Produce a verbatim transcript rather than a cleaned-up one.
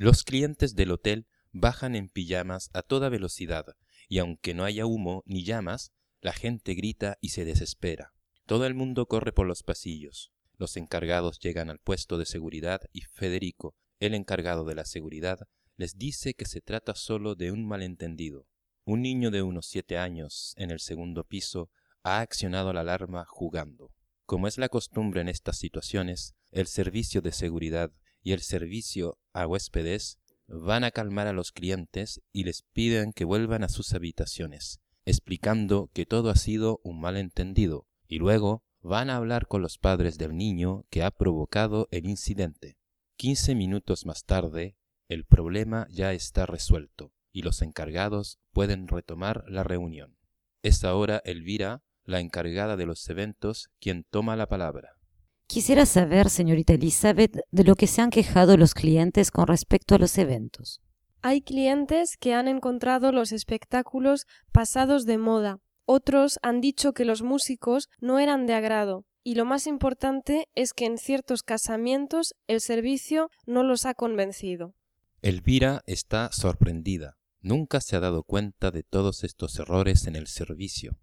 Los clientes del hotel bajan en pijamas a toda velocidad, y aunque no haya humo ni llamas, la gente grita y se desespera. Todo el mundo corre por los pasillos. Los encargados llegan al puesto de seguridad y Federico, el encargado de la seguridad, les dice que se trata solo de un malentendido. Un niño de unos siete años en el segundo piso ha accionado la alarma jugando. Como es la costumbre en estas situaciones, el servicio de seguridad y el servicio a huéspedes van a calmar a los clientes y les piden que vuelvan a sus habitaciones, explicando que todo ha sido un malentendido, y luego van a hablar con los padres del niño que ha provocado el incidente. Quince minutos más tarde, el problema ya está resuelto y los encargados pueden retomar la reunión. Es ahora Elvira, la encargada de los eventos, quien toma la palabra. Quisiera saber, señorita Elizabeth, de lo que se han quejado los clientes con respecto a los eventos. Hay clientes que han encontrado los espectáculos pasados de moda. Otros han dicho que los músicos no eran de agrado. Y lo más importante es que en ciertos casamientos el servicio no los ha convencido. Elvira está sorprendida. Nunca se ha dado cuenta de todos estos errores en el servicio.